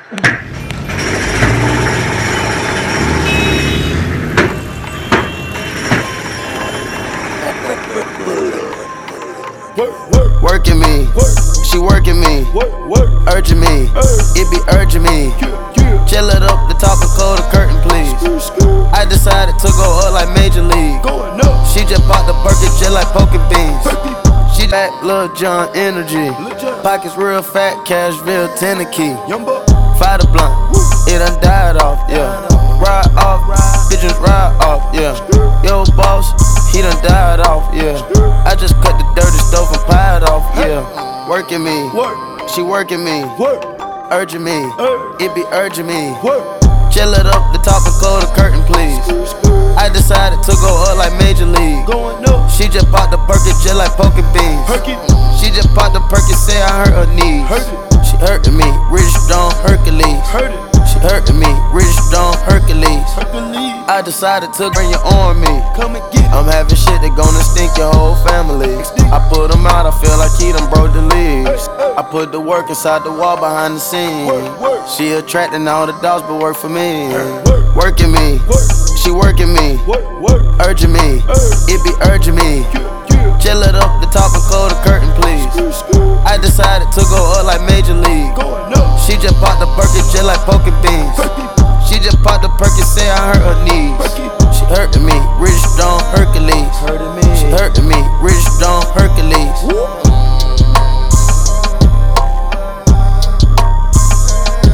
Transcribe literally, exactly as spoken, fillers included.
Working me, she working me, urging me, it be urging me. Chill it up, the top and close the curtain, please. I decided to go up like Major League. She just popped the Birkin just like poking beans. She back Lil Jon energy. Pockets real fat, Cashville, Tennessee. Fire the blunt, it done died off, yeah. Ride off, bitches ride off, yeah. Yo boss, he done died off, yeah. I just cut the dirty stove and piled off, yeah. Working me, she working me, urging me, it be urging me. Chill it up, the top and close the curtain, please. I decided to go up like Major League. She just popped the Birkin just like poking beans. She just popped the Perkin, say I hurt her knees. She hurting me, Rich Stone Hercules. She hurting me, Rich Stone Hercules. I decided to bring you on me. I'm having shit that gonna stink your whole family. I put them out, I feel like he done broke the leaves. I put the work inside the wall behind the scenes. She attracting all the dogs but work for me. Working me, she working me, urging me, it be urging me. Chill it up, the top and close the curtain, please. I decided to go up like Major League. She just popped the Birkin just like poking beans. She just popped the Perkin, say I hurt her knee.